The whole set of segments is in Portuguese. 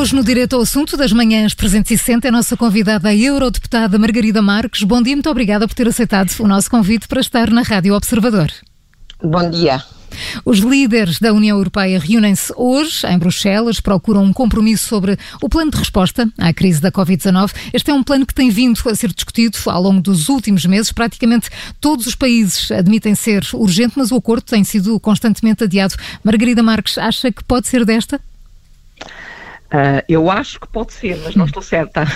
Hoje, no Direto ao Assunto das Manhãs 360, é a nossa convidada, a eurodeputada Margarida Marques. Bom dia, muito obrigada por ter aceitado o nosso convite para estar na Rádio Observador. Bom dia. Os líderes da União Europeia reúnem-se hoje em Bruxelas, procuram um compromisso sobre o plano de resposta à crise da Covid-19. Este é um plano que tem vindo a ser discutido ao longo dos últimos meses. Praticamente todos os países admitem ser urgente, mas o acordo tem sido constantemente adiado. Margarida Marques, acha que pode ser desta? Eu acho que pode ser, mas não estou certa.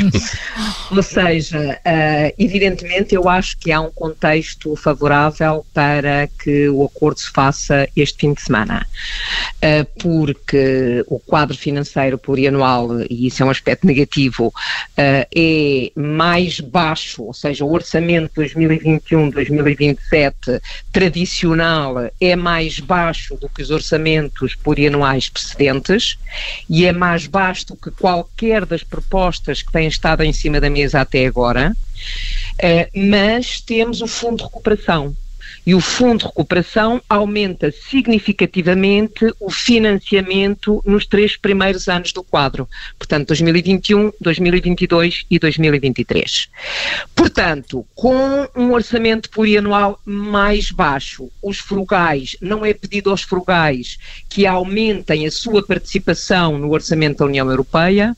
Ou seja, evidentemente eu acho que há um contexto favorável para que o acordo se faça este fim de semana, porque o quadro financeiro plurianual, e isso é um aspecto negativo, é mais baixo, ou seja, o orçamento 2021-2027 tradicional é mais baixo do que os orçamentos plurianuais precedentes e é mais baixo do que qualquer das propostas que têm estado em cima da mesa até agora, mas temos o Fundo de Recuperação. E o Fundo de Recuperação aumenta significativamente o financiamento nos 3 primeiros anos do quadro. Portanto, 2021, 2022 e 2023. Portanto, com um orçamento plurianual mais baixo, os frugais, não é pedido aos frugais que aumentem a sua participação no orçamento da União Europeia.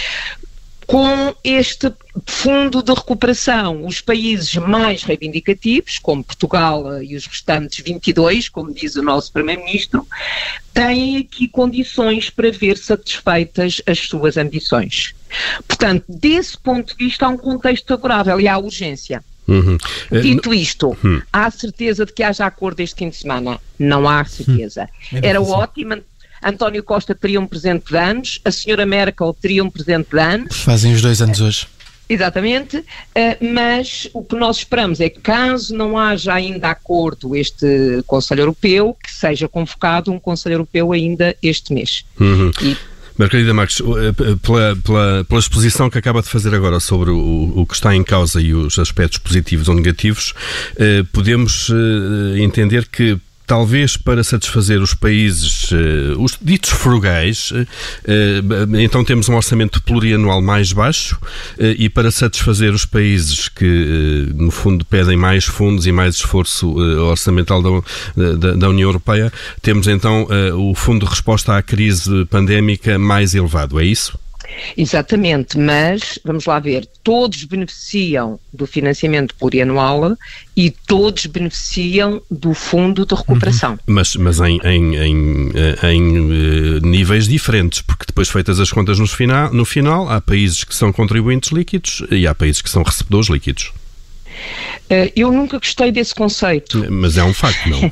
Com este fundo de recuperação, os países mais reivindicativos, como Portugal e os restantes 22, como diz o nosso Primeiro-Ministro, têm aqui condições para ver satisfeitas as suas ambições. Portanto, desse ponto de vista, há um contexto favorável e há urgência. Dito isto, há certeza de que haja acordo este fim de semana? Não há certeza. Era ótimo. António Costa teria um presente de anos, a senhora Merkel teria um presente de anos. Fazem os 2 anos hoje. Exatamente, mas o que nós esperamos é que, caso não haja ainda acordo este Conselho Europeu, que seja convocado um Conselho Europeu ainda este mês. Margarida Marques, pela exposição que acaba de fazer agora sobre o que está em causa e os aspectos positivos ou negativos, podemos entender que talvez para satisfazer os países, os ditos frugais, então temos um orçamento plurianual mais baixo e para satisfazer os países que, no fundo, pedem mais fundos e mais esforço orçamental da União Europeia, temos então o fundo de resposta à crise pandémica mais elevado, é isso? Exatamente, mas vamos lá ver, todos beneficiam do financiamento plurianual e todos beneficiam do fundo de recuperação. Mas em níveis diferentes, porque depois feitas as contas no final, há países que são contribuintes líquidos e há países que são recebedores líquidos. Eu nunca gostei desse conceito. Mas é um facto, não?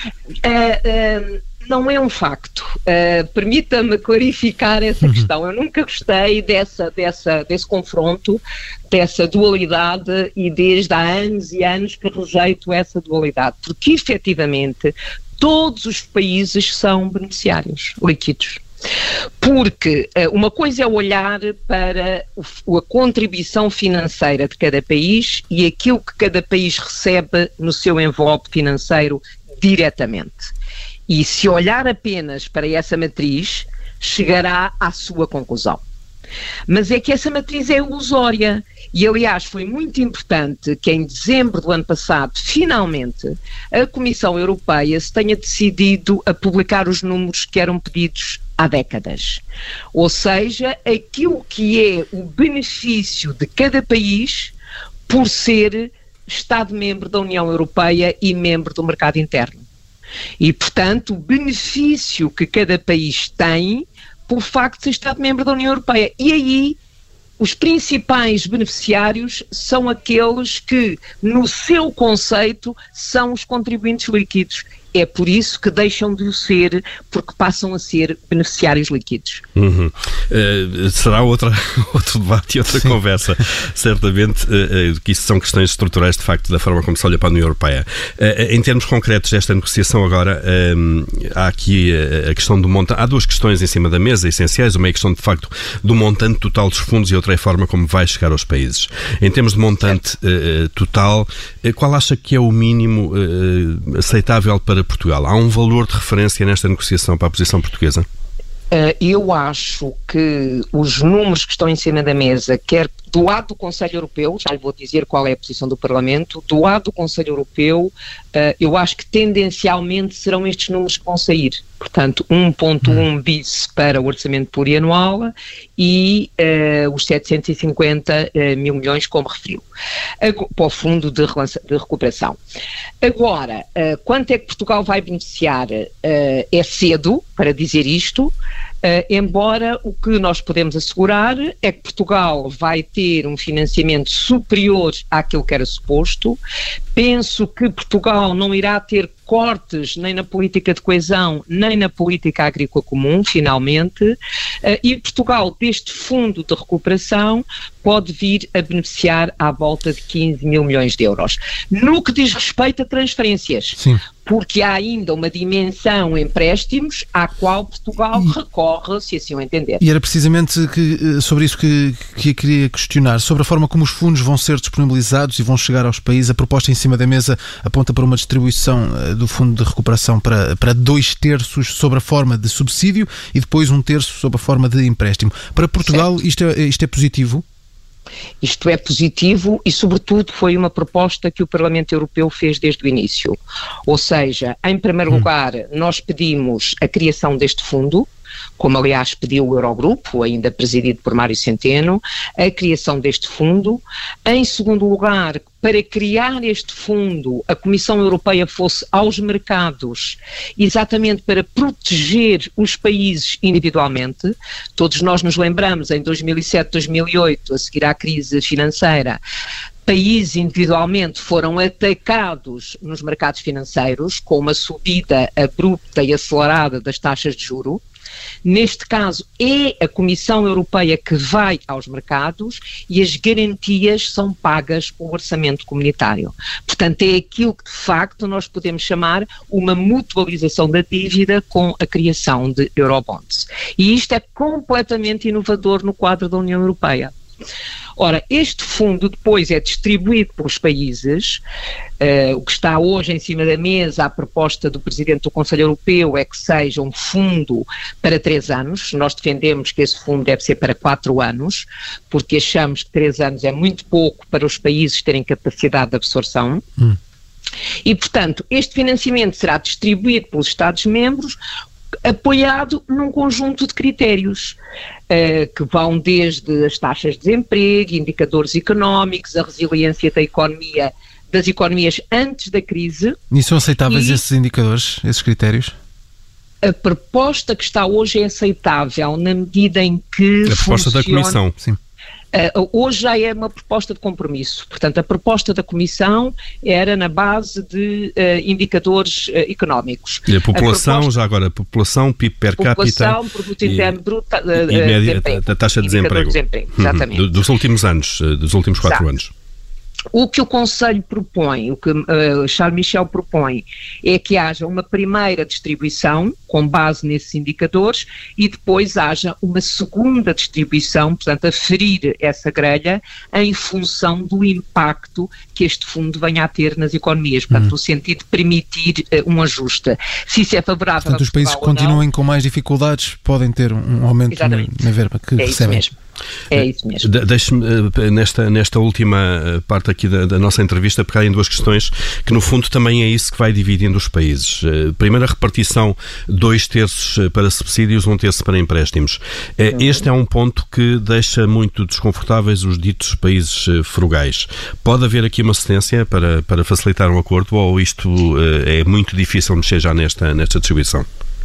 Não é um facto. Permita-me clarificar essa questão. Eu nunca gostei desse confronto, dessa dualidade e desde há anos e anos que rejeito essa dualidade, porque efetivamente todos os países são beneficiários líquidos. Porque uma coisa é olhar para a contribuição financeira de cada país e aquilo que cada país recebe no seu envelope financeiro diretamente. E se olhar apenas para essa matriz, chegará à sua conclusão. Mas é que essa matriz é ilusória e, aliás, foi muito importante que em dezembro do ano passado, finalmente, a Comissão Europeia se tenha decidido a publicar os números que eram pedidos há décadas. Ou seja, aquilo que é o benefício de cada país por ser Estado-membro da União Europeia e membro do mercado interno. E, portanto, o benefício que cada país tem pelo facto de ser Estado-membro da União Europeia. E aí, os principais beneficiários são aqueles que, no seu conceito, são os contribuintes líquidos. É por isso que deixam de o ser, porque passam a ser beneficiários líquidos. Será outro debate e outra conversa, certamente, que isso são questões estruturais, de facto, da forma como se olha para a União Europeia. Em termos concretos desta negociação agora, há aqui a questão do montante. Há 2 questões em cima da mesa, essenciais. Uma é a questão, de facto, do montante total dos fundos e outra é a forma como vai chegar aos países. Em termos de montante total, qual acha que é o mínimo aceitável para Portugal? Há um valor de referência nesta negociação para a posição portuguesa? Eu acho que os números que estão em cima da mesa, quer do lado do Conselho Europeu, já lhe vou dizer qual é a posição do Parlamento, do lado do Conselho Europeu, eu acho que tendencialmente serão estes números que vão sair. Portanto, 1.1 bis para o orçamento plurianual e os 750 mil milhões, como referiu, para o Fundo de Recuperação. Agora, quanto é que Portugal vai beneficiar? É cedo para dizer isto, embora o que nós podemos assegurar é que Portugal vai ter um financiamento superior àquilo que era suposto. Penso que Portugal não irá ter cortes nem na política de coesão, nem na política agrícola comum, finalmente, e Portugal, deste fundo de recuperação, pode vir a beneficiar à volta de 15 mil milhões de euros. No que diz respeito a transferências, sim, porque há ainda uma dimensão empréstimos à qual Portugal recorre, se assim o entender. E era precisamente sobre isso que eu queria questionar, sobre a forma como os fundos vão ser disponibilizados e vão chegar aos países. A proposta em cima da mesa aponta para uma distribuição do Fundo de Recuperação para 2/3 sob a forma de subsídio e depois 1/3 sob a forma de empréstimo. Para Portugal, isto é positivo? Isto é positivo e, sobretudo, foi uma proposta que o Parlamento Europeu fez desde o início. Ou seja, em primeiro lugar, nós pedimos a criação deste fundo, como aliás pediu o Eurogrupo, ainda presidido por Mário Centeno, a criação deste fundo. Em segundo lugar, para criar este fundo, a Comissão Europeia fosse aos mercados, exatamente para proteger os países individualmente. Todos nós nos lembramos, em 2007, 2008, a seguir à crise financeira, países individualmente foram atacados nos mercados financeiros com uma subida abrupta e acelerada das taxas de juros. Neste caso, é a Comissão Europeia que vai aos mercados e as garantias são pagas pelo orçamento comunitário. Portanto, é aquilo que, de facto, nós podemos chamar uma mutualização da dívida com a criação de Eurobonds. E isto é completamente inovador no quadro da União Europeia. Ora, este fundo depois é distribuído pelos países. O que está hoje em cima da mesa, a proposta do Presidente do Conselho Europeu é que seja um fundo para 3 anos. Nós defendemos que esse fundo deve ser para 4 anos, porque achamos que 3 anos é muito pouco para os países terem capacidade de absorção. E, portanto, este financiamento será distribuído pelos Estados-membros, apoiado num conjunto de critérios que vão desde as taxas de desemprego, indicadores económicos, a resiliência da economia, das economias antes da crise. E são aceitáveis esses indicadores, esses critérios? A proposta que está hoje é aceitável na medida em que a proposta da Comissão, sim. Hoje já é uma proposta de compromisso. Portanto, a proposta da Comissão era na base de indicadores económicos. E a população, já agora, população, PIB per capita... População, produto interno bruto e média da taxa de desemprego. Exatamente. Dos últimos anos, dos últimos 4 anos. O que o Conselho propõe, o que Charles Michel propõe, é que haja uma primeira distribuição com base nesses indicadores e depois haja uma segunda distribuição, portanto, a ferir essa grelha em função do impacto que este fundo venha a ter nas economias, portanto, no sentido de permitir um ajuste. Se isso é favorável portanto, os países que continuem com mais dificuldades podem ter um aumento na verba que recebem. Isso mesmo. É isso mesmo. Deixe-me, nesta última parte aqui da nossa entrevista, pegar em 2 questões que, no fundo, também é isso que vai dividindo os países. Primeiro, a repartição 2/3 para subsídios, 1/3 para empréstimos. Este é um ponto que deixa muito desconfortáveis os ditos países frugais. Pode haver aqui uma cedência para facilitar um acordo ou isto é muito difícil mexer já nesta distribuição?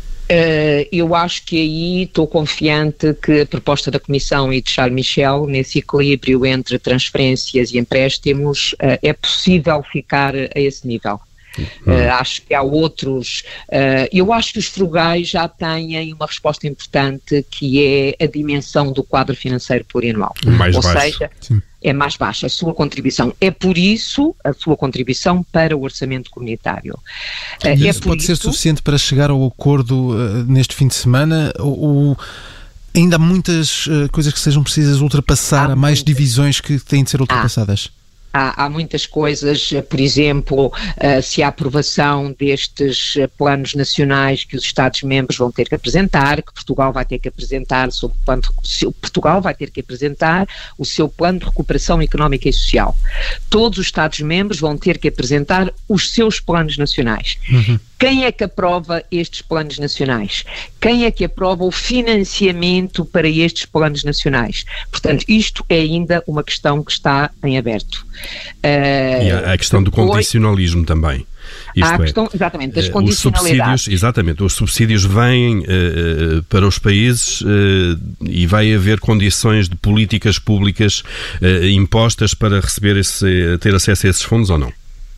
Eu acho que aí estou confiante que a proposta da Comissão e de Charles Michel, nesse equilíbrio entre transferências e empréstimos, é possível ficar a esse nível. Acho que há outros. Eu acho que os frugais já têm uma resposta importante, que é a dimensão do quadro financeiro plurianual. Ou seja, é mais baixa a sua contribuição. É por isso a sua contribuição para o orçamento comunitário. E isso pode ser suficiente para chegar ao acordo neste fim de semana? Ou ainda há muitas coisas que sejam precisas ultrapassar? Há mais divisões que têm de ser ultrapassadas? há muitas coisas, por exemplo, se a aprovação destes planos nacionais que os Estados-membros vão ter que apresentar, que Portugal vai ter que apresentar Portugal vai ter que apresentar o seu plano de recuperação económica e social. Todos os Estados-membros vão ter que apresentar os seus planos nacionais. Quem é que aprova estes planos nacionais? Quem é que aprova o financiamento para estes planos nacionais? Portanto, isto é ainda uma questão que está em aberto. E há a questão do condicionalismo também. Há a questão, exatamente, das condicionalidades. Os subsídios vêm para os países e vai haver condições de políticas públicas impostas para ter acesso a esses fundos ou não?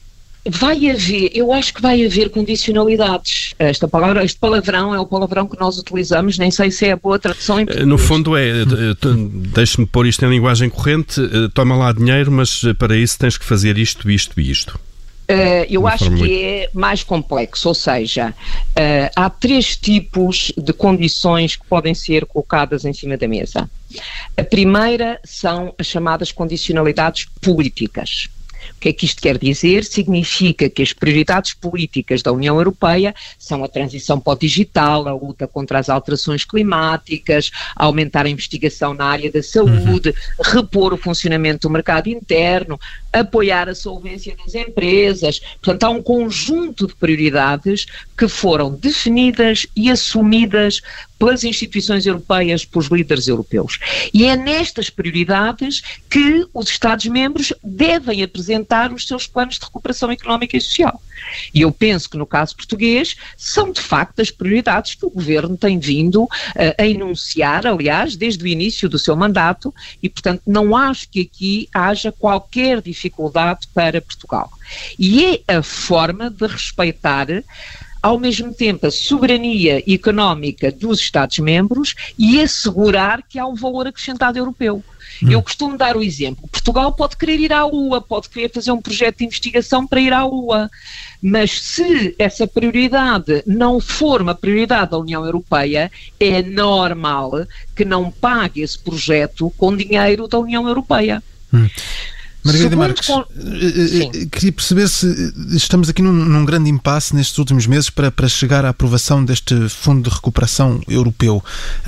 Eu acho que vai haver condicionalidades. Este palavrão é o palavrão que nós utilizamos, nem sei se é a boa tradução em português. No fundo deixe-me pôr isto em linguagem corrente, toma lá dinheiro, mas para isso tens que fazer isto, isto e isto. Eu acho que é mais complexo, ou seja, há 3 tipos de condições que podem ser colocadas em cima da mesa. A primeira são as chamadas condicionalidades políticas. O que é que isto quer dizer? Significa que as prioridades políticas da União Europeia são a transição para o digital, a luta contra as alterações climáticas, aumentar a investigação na área da saúde, repor o funcionamento do mercado interno, apoiar a solvência das empresas. Portanto, há um conjunto de prioridades que foram definidas e assumidas pelas instituições europeias, pelos líderes europeus. E é nestas prioridades que os Estados-membros devem apresentar os seus planos de recuperação económica e social. E eu penso que no caso português são de facto as prioridades que o Governo tem vindo a enunciar, aliás, desde o início do seu mandato, e portanto não acho que aqui haja qualquer dificuldade para Portugal. E é a forma de respeitar ao mesmo tempo a soberania económica dos Estados-membros e assegurar que há um valor acrescentado europeu. Eu costumo dar o exemplo, Portugal pode querer ir à Lua, pode querer fazer um projeto de investigação para ir à Lua, mas se essa prioridade não for uma prioridade da União Europeia, é normal que não pague esse projeto com dinheiro da União Europeia. Margarida Marques, queria perceber se estamos aqui num grande impasse nestes últimos meses para chegar à aprovação deste Fundo de Recuperação Europeu.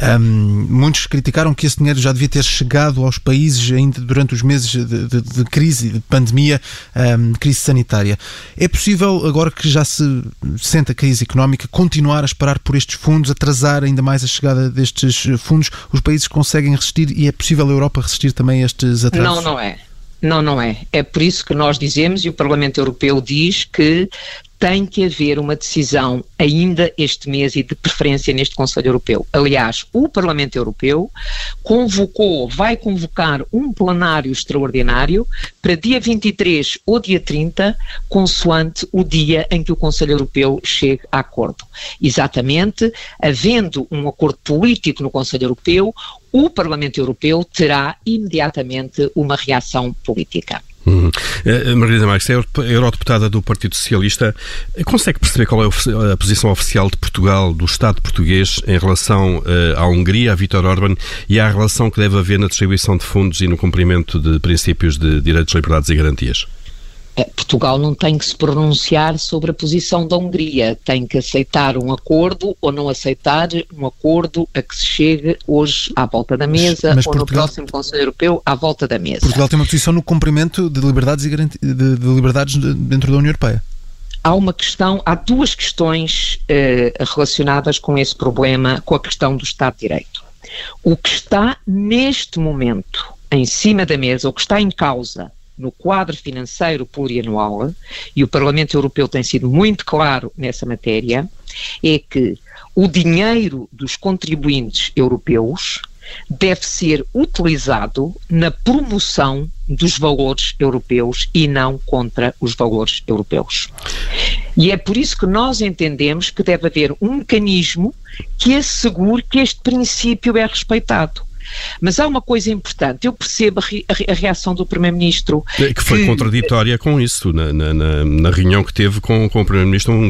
Muitos criticaram que esse dinheiro já devia ter chegado aos países ainda durante os meses de crise, de pandemia, crise sanitária. É possível, agora que já se sente a crise económica, continuar a esperar por estes fundos, atrasar ainda mais a chegada destes fundos? Os países conseguem resistir e é possível a Europa resistir também a estes atrasos? Não é. Não é. É por isso que nós dizemos, e o Parlamento Europeu diz, que tem que haver uma decisão ainda este mês e de preferência neste Conselho Europeu. Aliás, o Parlamento Europeu vai convocar um plenário extraordinário para dia 23 ou dia 30, consoante o dia em que o Conselho Europeu chegue a acordo. Exatamente, havendo um acordo político no Conselho Europeu, o Parlamento Europeu terá imediatamente uma reação política. Margarida Marques, é eurodeputada do Partido Socialista. Consegue perceber qual é a posição oficial de Portugal, do Estado português, em relação à Hungria, a Viktor Orbán, e à relação que deve haver na distribuição de fundos e no cumprimento de princípios de direitos, liberdades e garantias? Portugal não tem que se pronunciar sobre a posição da Hungria, tem que aceitar um acordo ou não aceitar um acordo a que se chegue hoje à volta da mesa, mas ou Portugal, no próximo Conselho Europeu à volta da mesa. Portugal tem uma posição no cumprimento de liberdades de liberdades dentro da União Europeia. Há duas questões relacionadas com esse problema, com a questão do Estado de Direito. O que está neste momento em cima da mesa, o que está em causa no quadro financeiro plurianual, e o Parlamento Europeu tem sido muito claro nessa matéria, é que o dinheiro dos contribuintes europeus deve ser utilizado na promoção dos valores europeus e não contra os valores europeus. E é por isso que nós entendemos que deve haver um mecanismo que assegure que este princípio é respeitado. Mas há uma coisa importante, eu percebo a reação do Primeiro-Ministro... Que foi contraditória com isso, na reunião que teve com o Primeiro-Ministro húngaro.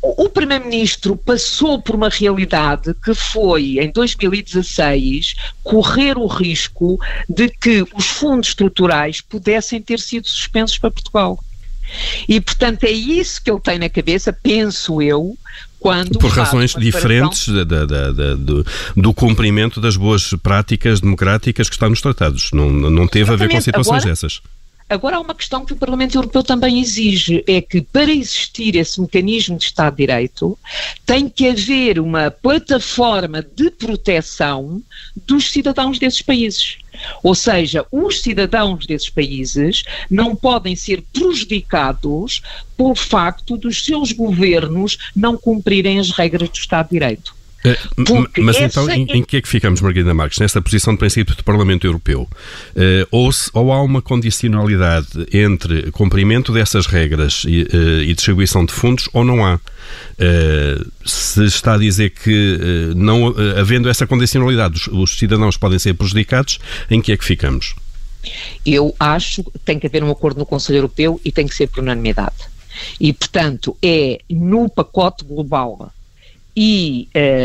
O Primeiro-Ministro passou por uma realidade que foi, em 2016, correr o risco de que os fundos estruturais pudessem ter sido suspensos para Portugal. E, portanto, é isso que ele tem na cabeça, penso eu, quando por razões diferentes do cumprimento das boas práticas democráticas que estão nos tratados. Não teve a ver com situações dessas. Agora há uma questão que o Parlamento Europeu também exige, é que para existir esse mecanismo de Estado de Direito tem que haver uma plataforma de proteção dos cidadãos desses países. Ou seja, os cidadãos desses países não podem ser prejudicados pelo facto dos seus governos não cumprirem as regras do Estado de Direito. Mas então, em que é que ficamos, Margarida Marques? Nesta posição de princípio do Parlamento Europeu? Ou há uma condicionalidade entre cumprimento dessas regras e distribuição de fundos, ou não há? Se está a dizer que, não havendo essa condicionalidade, os cidadãos podem ser prejudicados, em que é que ficamos? Eu acho que tem que haver um acordo no Conselho Europeu e tem que ser por unanimidade. E, portanto, é no pacote global e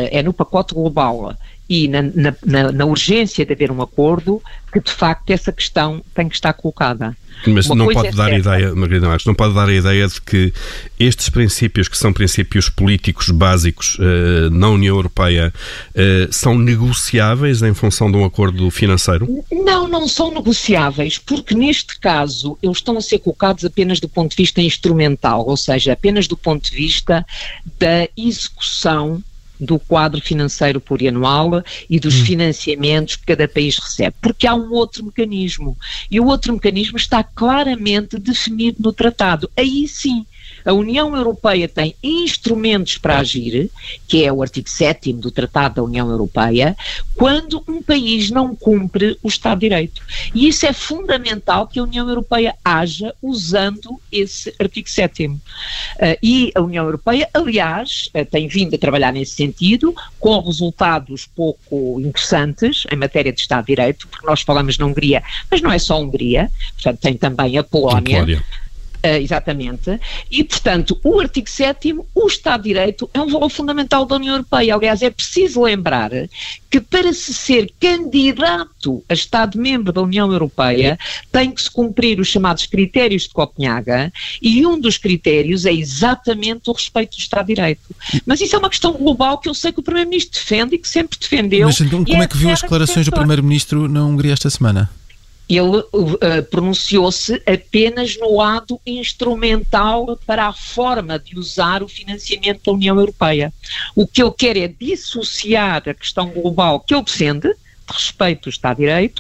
na urgência de haver um acordo que de facto essa questão tem que estar colocada. Mas não pode dar a ideia, Margarida Marques, não pode dar a ideia de que estes princípios, que são princípios políticos básicos na União Europeia, são negociáveis em função de um acordo financeiro? Não são negociáveis, porque neste caso eles estão a ser colocados apenas do ponto de vista instrumental, ou seja, apenas do ponto de vista da execução do quadro financeiro plurianual e dos financiamentos que cada país recebe, porque há um outro mecanismo, e o outro mecanismo está claramente definido no tratado. Aí sim, a União Europeia tem instrumentos para agir, que é o artigo 7º do Tratado da União Europeia, quando um país não cumpre o Estado de Direito. E isso é fundamental, que a União Europeia haja usando esse artigo 7º. E a União Europeia, aliás, tem vindo a trabalhar nesse sentido, com resultados pouco interessantes em matéria de Estado de Direito, porque nós falamos na Hungria, mas não é só a Hungria, portanto tem também a Polónia. Exatamente, e portanto o artigo 7º, o Estado de Direito é um valor fundamental da União Europeia. Aliás, é preciso lembrar que para se ser candidato a Estado-membro da União Europeia tem que se cumprir os chamados critérios de Copenhaga, e um dos critérios é exatamente o respeito do Estado de Direito. Mas isso é uma questão global que eu sei que o Primeiro-Ministro defende e que sempre defendeu. Mas então como é que viu as declarações do Primeiro-Ministro na Hungria esta semana? Ele pronunciou-se apenas no lado instrumental para a forma de usar o financiamento da União Europeia. O que ele quer é dissociar a questão global que ele defende, de respeito do Estado de Direito,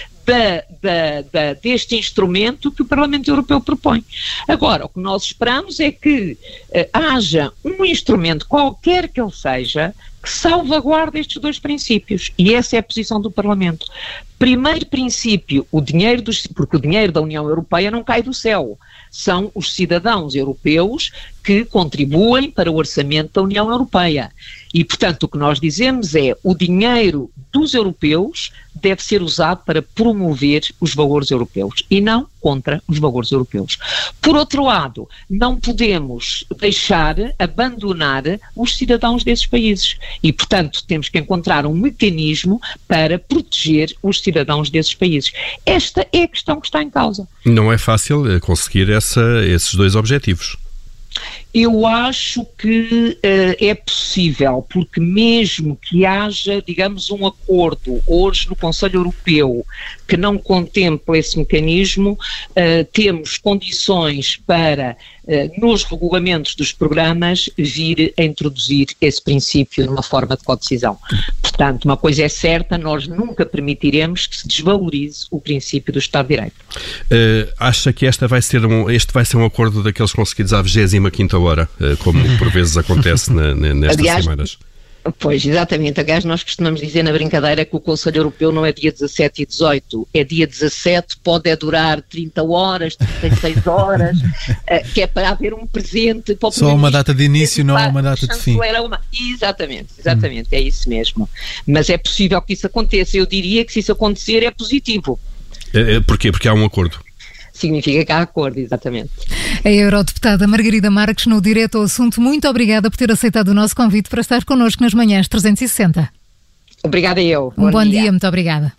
deste instrumento que o Parlamento Europeu propõe. Agora, o que nós esperamos é que haja um instrumento, qualquer que ele seja, que salvaguarde estes dois princípios, e essa é a posição do Parlamento. Primeiro princípio, porque o dinheiro da União Europeia não cai do céu, são os cidadãos europeus que contribuem para o orçamento da União Europeia. E, portanto, o que nós dizemos é o dinheiro dos europeus deve ser usado para promover os valores europeus e não contra os valores europeus. Por outro lado, não podemos abandonar os cidadãos desses países e, portanto, temos que encontrar um mecanismo para proteger os cidadãos desses países. Esta é a questão que está em causa. Não é fácil conseguir esses dois objetivos. Eu acho que é possível, porque mesmo que haja, digamos, um acordo hoje no Conselho Europeu que não contemple esse mecanismo, temos condições para, nos regulamentos dos programas, vir a introduzir esse princípio numa forma de codecisão. Portanto, uma coisa é certa, nós nunca permitiremos que se desvalorize o princípio do Estado de Direito. Acha que este vai ser um acordo daqueles conseguidos à 25ª hora, como por vezes acontece nestas semanas? Pois, exatamente. Aliás, nós costumamos dizer na brincadeira que o Conselho Europeu não é dia 17 e 18, é dia 17, pode durar 30 horas, 36 horas, que é para haver um presente. Para só uma data de início, não uma data de fim. Exatamente, é isso mesmo. Mas é possível que isso aconteça. Eu diria que se isso acontecer é positivo. Porquê? Porque há um acordo. significa que há acordo, exatamente. A eurodeputada Margarida Marques, no Direto ao Assunto, muito obrigada por ter aceitado o nosso convite para estar connosco nas manhãs 360. Obrigada eu. Um bom dia, muito obrigada.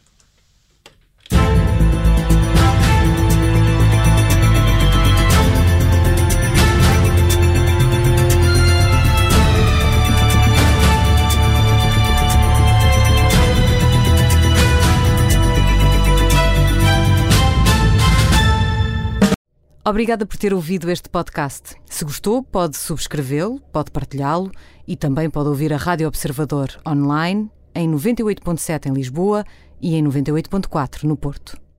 Obrigada por ter ouvido este podcast. Se gostou, pode subscrevê-lo, pode partilhá-lo e também pode ouvir a Rádio Observador online em 98.7 em Lisboa e em 98.4 no Porto.